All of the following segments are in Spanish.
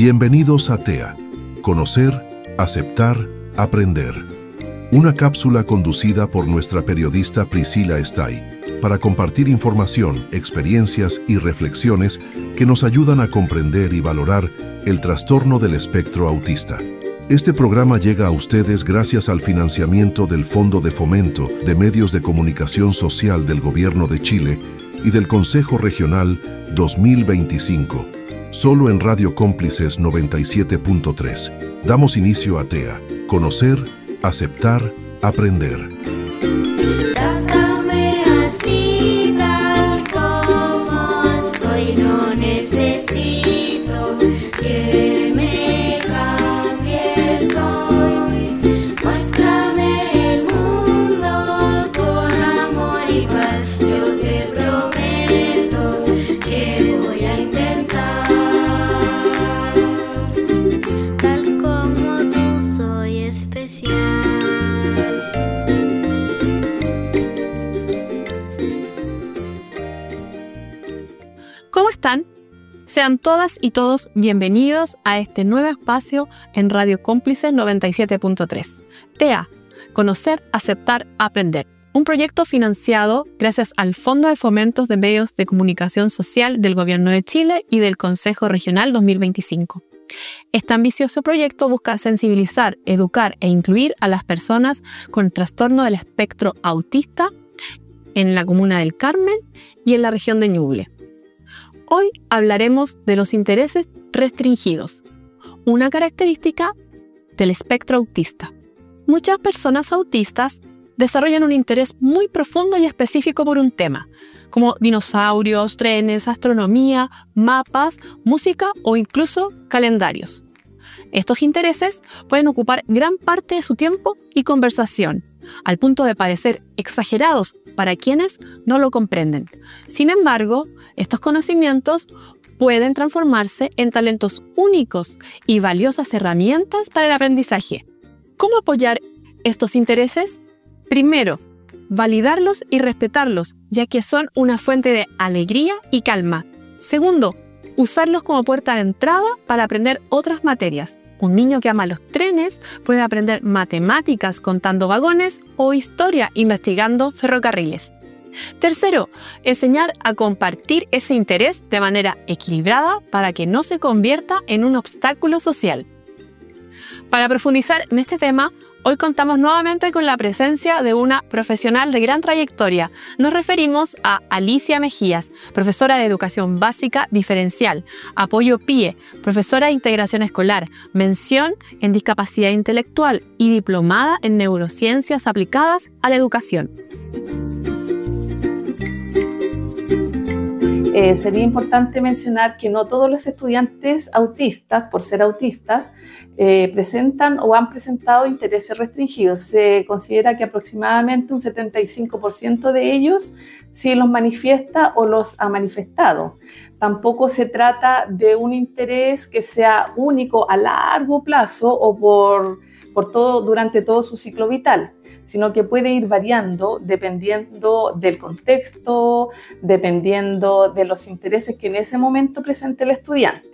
Bienvenidos a TEA, Conocer, Aceptar, Aprender. Una cápsula conducida por nuestra periodista Priscila Estay para compartir información, experiencias y reflexiones que nos ayudan a comprender y valorar el trastorno del espectro autista. Este programa llega a ustedes gracias al financiamiento del Fondo de Fomento de Medios de Comunicación Social del Gobierno de Chile y del Consejo Regional 2025. Solo en Radio Cómplices 97.3. Damos inicio a TEA, Conocer, Aceptar, Aprender. Trátame así, tal como soy, no necesito que me cambies hoy. Muéstrame el mundo con amor y paz, yo te prometo que voy a intentar. Tal como tú soy especial. ¿Cómo están? Sean todas y todos bienvenidos a este nuevo espacio en Radio Cómplices 97.3. TEA, Conocer, Aceptar, Aprender. Un proyecto financiado gracias al Fondo de Fomentos de Medios de Comunicación Social del Gobierno de Chile y del Consejo Regional 2025. Este ambicioso proyecto busca sensibilizar, educar e incluir a las personas con trastorno del espectro autista en la comuna del Carmen y en la región de Ñuble. Hoy hablaremos de los intereses restringidos, una característica del espectro autista. Muchas personas autistas desarrollan un interés muy profundo y específico por un tema, como dinosaurios, trenes, astronomía, mapas, música o incluso calendarios. Estos intereses pueden ocupar gran parte de su tiempo y conversación, al punto de parecer exagerados para quienes no lo comprenden. Sin embargo, estos conocimientos pueden transformarse en talentos únicos y valiosas herramientas para el aprendizaje. ¿Cómo apoyar estos intereses? Primero, validarlos y respetarlos, ya que son una fuente de alegría y calma. Segundo, usarlos como puerta de entrada para aprender otras materias. Un niño que ama los trenes puede aprender matemáticas contando vagones o historia investigando ferrocarriles. Tercero, enseñar a compartir ese interés de manera equilibrada para que no se convierta en un obstáculo social. Para profundizar en este tema, hoy contamos nuevamente con la presencia de una profesional de gran trayectoria. Nos referimos a Alicia Mejías, profesora de Educación Básica Diferencial, Apoyo PIE, profesora de Integración Escolar, mención en Discapacidad Intelectual y diplomada en Neurociencias aplicadas a la educación. Sería importante mencionar que no todos los estudiantes autistas, por ser autistas, presentan o han presentado intereses restringidos. Se considera que aproximadamente un 75% de ellos sí los manifiesta o los ha manifestado. Tampoco se trata de un interés que sea único a largo plazo o durante todo su ciclo vital, sino que puede ir variando dependiendo del contexto, dependiendo de los intereses que en ese momento presente el estudiante.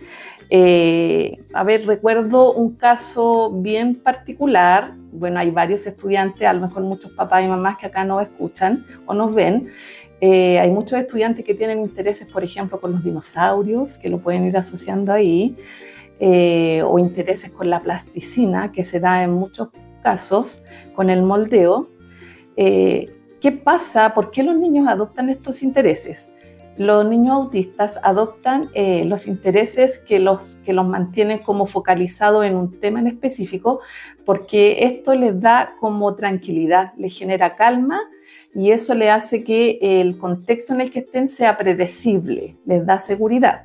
Recuerdo un caso bien particular. Bueno, hay varios estudiantes, a lo mejor muchos papás y mamás que acá nos escuchan o nos ven. Hay muchos estudiantes que tienen intereses, por ejemplo, con los dinosaurios, que lo pueden ir asociando ahí, o intereses con la plasticina, que se da en muchos casos con el moldeo. ¿Qué pasa? ¿Por qué los niños adoptan estos intereses? Los niños autistas adoptan los intereses que los mantienen como focalizados en un tema en específico, porque esto les da como tranquilidad, les genera calma y eso le hace que el contexto en el que estén sea predecible, les da seguridad.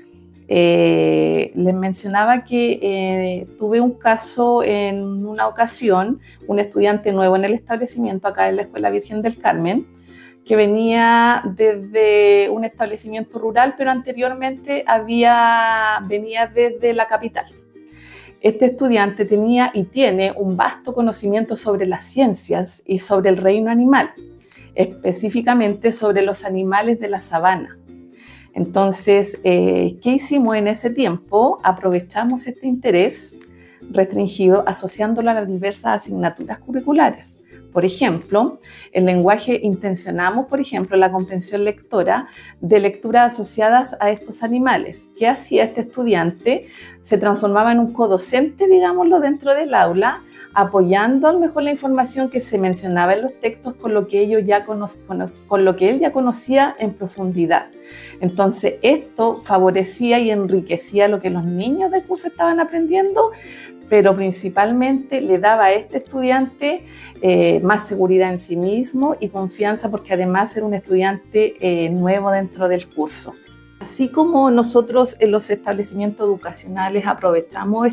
Les mencionaba que tuve un caso en una ocasión, un estudiante nuevo en el establecimiento acá en la Escuela Virgen del Carmen, que venía desde un establecimiento rural, pero anteriormente venía desde la capital. Este estudiante tenía y tiene un vasto conocimiento sobre las ciencias y sobre el reino animal, específicamente sobre los animales de la sabana. Entonces, ¿qué hicimos en ese tiempo? Aprovechamos este interés restringido asociándolo a las diversas asignaturas curriculares. Por ejemplo, el lenguaje intencionamos, por ejemplo, la comprensión lectora de lecturas asociadas a estos animales. ¿Qué hacía este estudiante? Se transformaba en un codocente, digámoslo, dentro del aula, apoyando a lo mejor la información que se mencionaba en los textos con lo que él ya conocía en profundidad. Entonces, esto favorecía y enriquecía lo que los niños del curso estaban aprendiendo, pero principalmente le daba a este estudiante más seguridad en sí mismo y confianza, porque además era un estudiante nuevo dentro del curso. Así como nosotros en los establecimientos educacionales aprovechamos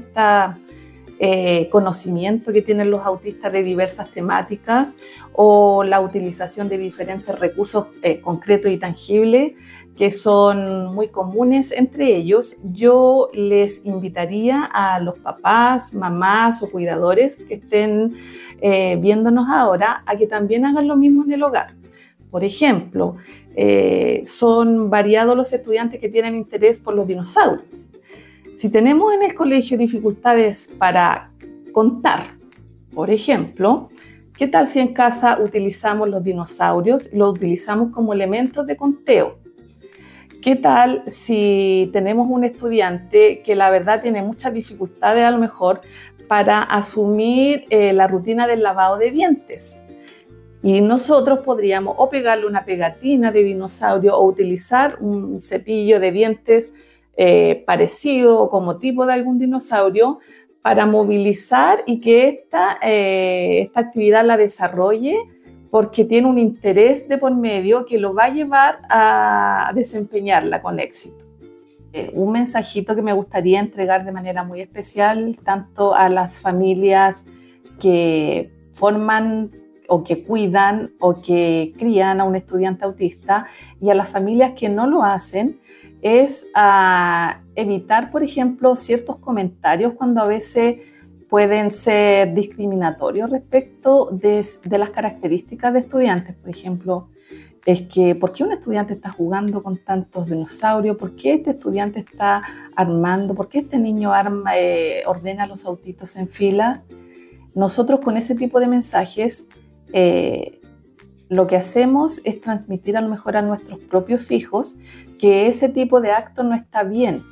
este conocimiento que tienen los autistas de diversas temáticas o la utilización de diferentes recursos concretos y tangibles que son muy comunes entre ellos, yo les invitaría a los papás, mamás o cuidadores que estén viéndonos ahora a que también hagan lo mismo en el hogar. Por ejemplo, son variados los estudiantes que tienen interés por los dinosaurios. Si tenemos en el colegio dificultades para contar, por ejemplo, ¿qué tal si en casa utilizamos los dinosaurios y los utilizamos como elementos de conteo? ¿Qué tal si tenemos un estudiante que la verdad tiene muchas dificultades a lo mejor para asumir la rutina del lavado de dientes? Y nosotros podríamos o pegarle una pegatina de dinosaurio o utilizar un cepillo de dientes parecido o como tipo de algún dinosaurio para movilizar y que esta actividad la desarrolle, porque tiene un interés de por medio que lo va a llevar a desempeñarla con éxito. Un mensajito que me gustaría entregar de manera muy especial tanto a las familias que forman o que cuidan o que crían a un estudiante autista y a las familias que no lo hacen, es a evitar, por ejemplo, ciertos comentarios cuando a veces pueden ser discriminatorios respecto de las características de estudiantes. Por ejemplo, es que ¿por qué un estudiante está jugando con tantos dinosaurios? ¿Por qué este estudiante está armando? ¿Por qué este niño ordena los autitos en fila? Nosotros con ese tipo de mensajes lo que hacemos es transmitir a lo mejor a nuestros propios hijos que ese tipo de acto no está bien.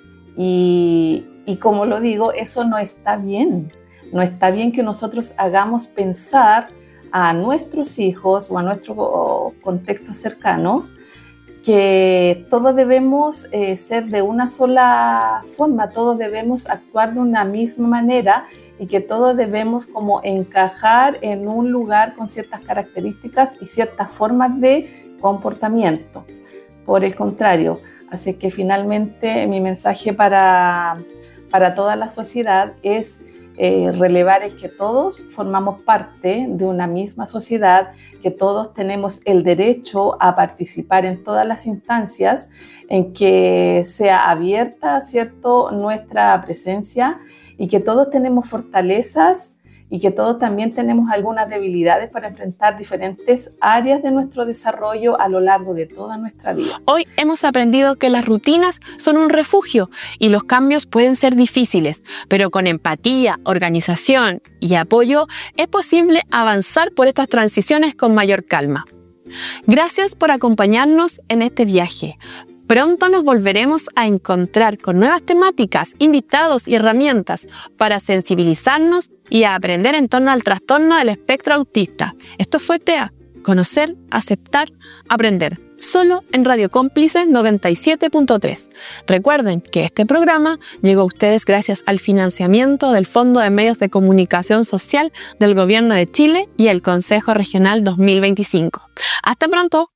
Y como lo digo, eso no está bien. No está bien que nosotros hagamos pensar a nuestros hijos o a nuestros contextos cercanos que todos debemos ser de una sola forma, todos debemos actuar de una misma manera y que todos debemos como encajar en un lugar con ciertas características y ciertas formas de comportamiento. Por el contrario, así que finalmente mi mensaje para toda la sociedad es relevar es que todos formamos parte de una misma sociedad, que todos tenemos el derecho a participar en todas las instancias en que sea abierta, ¿cierto?, nuestra presencia, y que todos tenemos fortalezas y que todos también tenemos algunas debilidades para enfrentar diferentes áreas de nuestro desarrollo a lo largo de toda nuestra vida. Hoy hemos aprendido que las rutinas son un refugio y los cambios pueden ser difíciles, pero con empatía, organización y apoyo es posible avanzar por estas transiciones con mayor calma. Gracias por acompañarnos en este viaje. Pronto nos volveremos a encontrar con nuevas temáticas, invitados y herramientas para sensibilizarnos y a aprender en torno al trastorno del espectro autista. Esto fue TEA, conocer, aceptar, aprender, solo en Radio Cómplice 97.3. Recuerden que este programa llegó a ustedes gracias al financiamiento del Fondo de Medios de Comunicación Social del Gobierno de Chile y el Consejo Regional 2025. ¡Hasta pronto!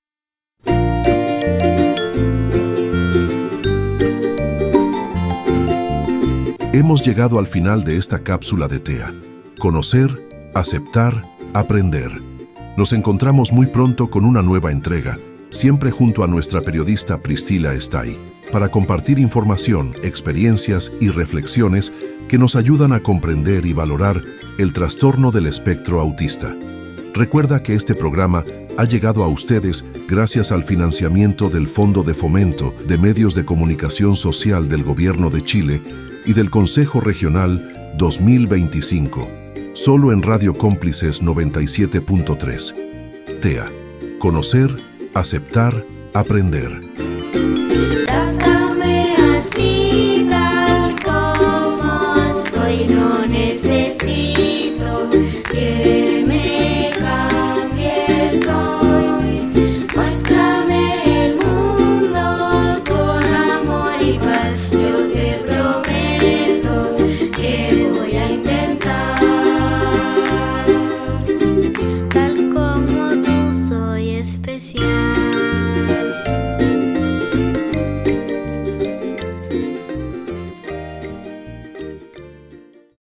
Hemos llegado al final de esta cápsula de TEA. Conocer, aceptar, aprender. Nos encontramos muy pronto con una nueva entrega, siempre junto a nuestra periodista Priscila Estay, para compartir información, experiencias y reflexiones que nos ayudan a comprender y valorar el trastorno del espectro autista. Recuerda que este programa ha llegado a ustedes gracias al financiamiento del Fondo de Fomento de Medios de Comunicación Social del Gobierno de Chile y del Consejo Regional 2025. Solo en Radio Cómplices 97.3. TEA. Conocer, aceptar, aprender.